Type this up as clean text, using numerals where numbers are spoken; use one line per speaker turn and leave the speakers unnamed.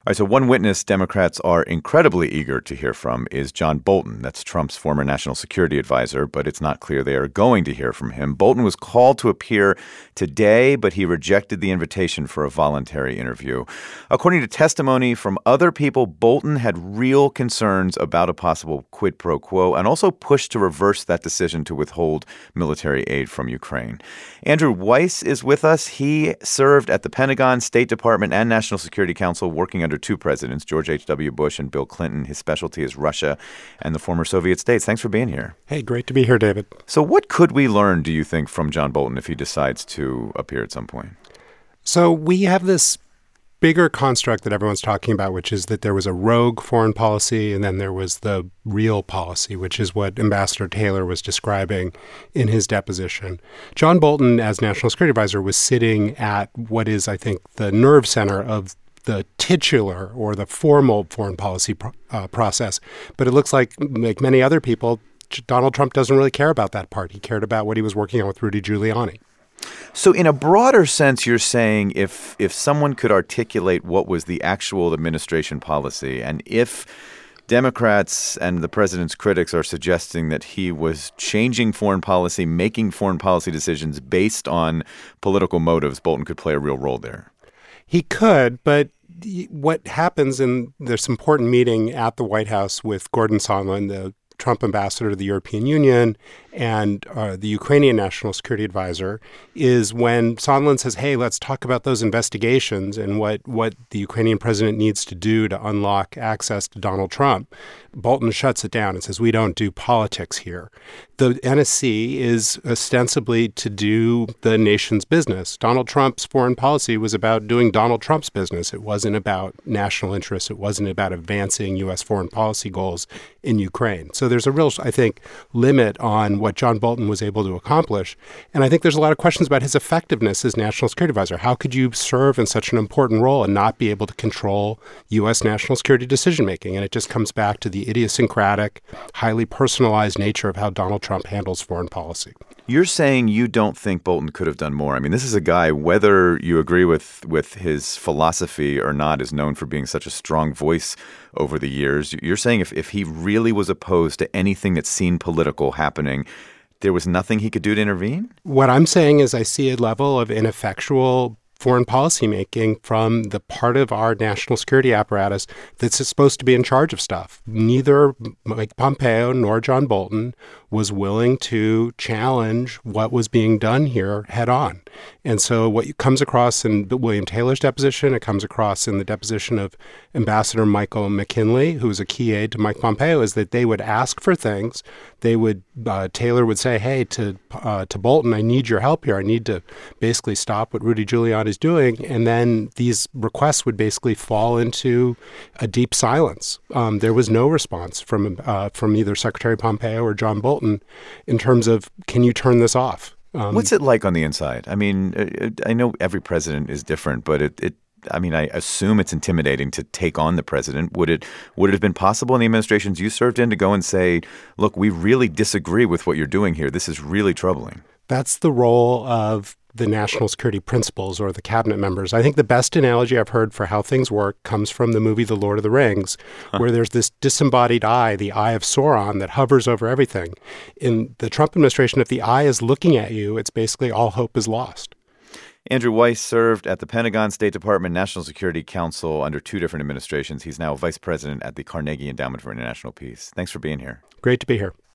right, so one witness Democrats are incredibly eager to hear from is John Bolton. That's Trump's former national security advisor, but it's not clear they are going to hear from him. Bolton was called to appear today, but he rejected the invitation for a voluntary interview. According to testimony from other people, Bolton had real concerns about a possible quid pro quo and also pushed to reverse that decision to withhold military aid from Ukraine. Andrew Weiss is with us. He served at the Pentagon, State Department, and National Security Council, working under two presidents, George H.W. Bush and Bill Clinton. His specialty is Russia and the former Soviet states. Thanks for being here.
Hey, great to be here, David.
So what could we learn, do you think, from John Bolton if he decides to appear at some point?
So we have this bigger construct that everyone's talking about, which is that there was a rogue foreign policy and then there was the real policy, which is what Ambassador Taylor was describing in his deposition. John Bolton, as National Security Advisor, was sitting at what is, I think, the nerve center of the titular or the formal foreign policy process. But it looks like many other people, Donald Trump doesn't really care about that part. He cared about what he was working on with Rudy Giuliani.
So in a broader sense, you're saying if someone could articulate what was the actual administration policy, and if Democrats and the president's critics are suggesting that he was changing foreign policy, making foreign policy decisions based on political motives, Bolton could play a real role there.
He could, but what happens in this important meeting at the White House with Gordon Sondland, the Trump ambassador to the European Union, and the Ukrainian National Security Advisor, is when Sondland says, hey, let's talk about those investigations and what the Ukrainian president needs to do to unlock access to Donald Trump. Bolton shuts it down and says, we don't do politics here. The NSC is ostensibly to do the nation's business. Donald Trump's foreign policy was about doing Donald Trump's business. It wasn't about national interests. It wasn't about advancing U.S. foreign policy goals in Ukraine. So there's a real, I think, limit on what John Bolton was able to accomplish. And I think there's a lot of questions about his effectiveness as National Security Advisor. How could you serve in such an important role and not be able to control U.S. national security decision-making? And it just comes back to the idiosyncratic, highly personalized nature of how Donald Trump handles foreign policy.
You're saying you don't think Bolton could have done more. I mean, this is a guy, whether you agree with his philosophy or not, is known for being such a strong voice over the years. You're saying if he really was opposed to anything that seemed political happening, there was nothing he could do to intervene?
What I'm saying is I see a level of ineffectual foreign policy making from the part of our national security apparatus that's supposed to be in charge of stuff. Neither Mike Pompeo nor John Bolton was willing to challenge what was being done here head on. And so what comes across in William Taylor's deposition, it comes across in the deposition of Ambassador Michael McKinley, who's a key aide to Mike Pompeo, is that they would ask for things. They would Taylor would say, hey, to Bolton, I need your help here. I need to basically stop what Rudy Giuliani is doing. And then these requests would basically fall into a deep silence. There was no response from either Secretary Pompeo or John Bolton in terms of, can you turn this off?
What's it like on the inside? I mean, I know every president is different, but I assume it's intimidating to take on the president. Would it have been possible in the administrations you served in to go and say, look, we really disagree with what you're doing here. This is really troubling? That's
the role of the national security principals or the cabinet members. I think the best analogy I've heard for how things work comes from the movie The Lord of the Rings, where there's this disembodied eye, the eye of Sauron, that hovers over everything. In the Trump administration, if the eye is looking at you, it's basically all hope is lost.
Andrew Weiss served at the Pentagon, State Department, National Security Council under two different administrations. He's now vice president at the Carnegie Endowment for International Peace. Thanks for being here.
Great to be here.